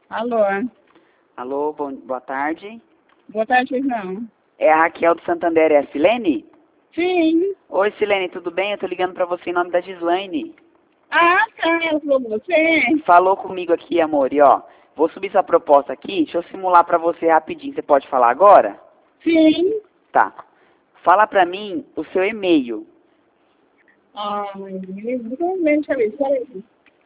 Alô? Alô, boa tarde. Boa tarde, não. É a Raquel do Santander, é a Silene? Sim. Oi, Silene, tudo bem? Eu tô ligando pra você em nome da Gislaine. Ah, tá, ela falou com você? Falou comigo aqui, amor, e ó, vou subir sua proposta aqui, deixa eu simular pra você rapidinho. Você pode falar agora? Sim. Tá. Fala pra mim o seu e-mail. Ah, deixa eu ver, peraí.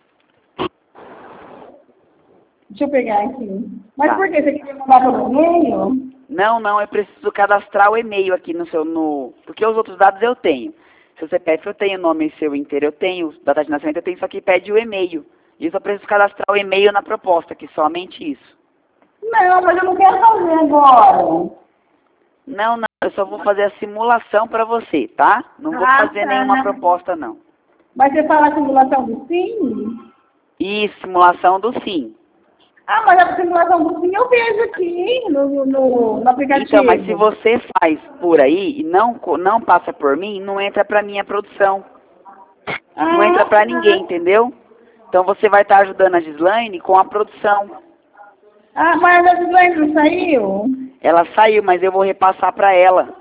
Deixa eu pegar aqui. Mas Tá. por que? Você quer mandar pelo e-mail? Não, eu preciso cadastrar o e-mail aqui no seu, porque os outros dados eu tenho. Seu CPF eu tenho, o nome seu inteiro eu tenho, data de nascimento eu tenho, só que pede o e-mail. E eu só preciso cadastrar o e-mail na proposta, que somente isso. Não, mas eu não quero fazer agora. Não, eu só vou fazer a simulação para você, tá? Não vou fazer nenhuma Tá. proposta, não. Mas você fala a simulação do SIM? E simulação do sim. Ah, mas a simulação do SIM eu vejo aqui no aplicativo. Então, mas se você faz por aí e não passa por mim, não entra para minha produção. Não entra para ninguém, entendeu? Então você vai estar ajudando a Gislaine com a produção. Ah, mas a Gislaine não saiu? Ela saiu, mas eu vou repassar para ela.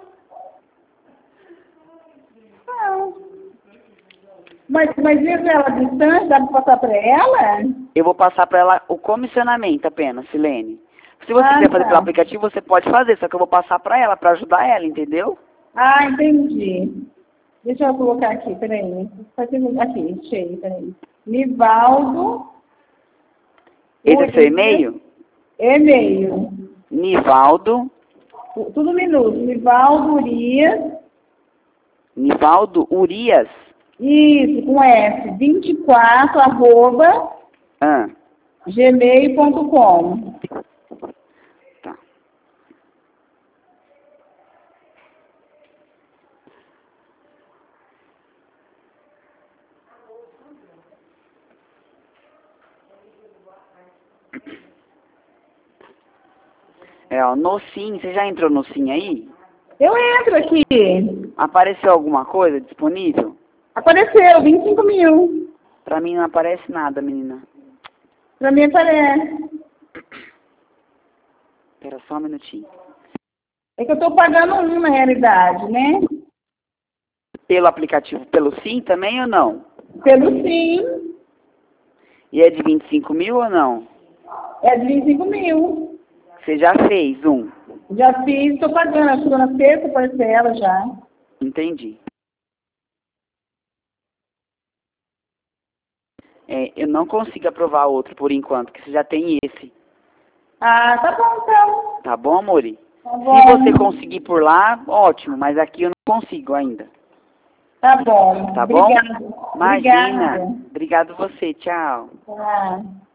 Não. Mas mesmo ela distante, dá para passar para ela? Eu vou passar para ela o comissionamento apenas, Silene. Se você quiser fazer pelo aplicativo, você pode fazer, só que eu vou passar para ela, para ajudar ela, entendeu? Ah, entendi. Deixa eu colocar aqui, peraí. Aqui, achei, peraí. Nivaldo. Esse é seu e-mail? E-mail. Nivaldo. Tudo minuto. Nivaldo Urias. Nivaldo Urias. Isso, com S. 24, arroba, gmail.com. Tá. Ó, no Sim, você já entrou no Sim aí? Eu entro aqui. Apareceu alguma coisa disponível? Apareceu, 25 mil. Pra mim não aparece nada, menina. Pra mim aparece. Espera só um minutinho. É que eu tô pagando um na realidade, né? Pelo aplicativo, pelo Sim também ou não? Pelo sim, E é de 25 mil ou não? é de 25 mil. Você já fez um? Já fiz, tô pagando, acho que tô na sexta parcela já. Entendi. Eu não consigo aprovar outro por enquanto, porque você já tem esse. Ah, tá bom então. Tá bom, amore? Tá bom. Se você conseguir por lá, ótimo, mas aqui eu não consigo ainda. Tá bom. Tá bom? Obrigada. Imagina. Obrigada. Obrigado você. Tchau. Tá.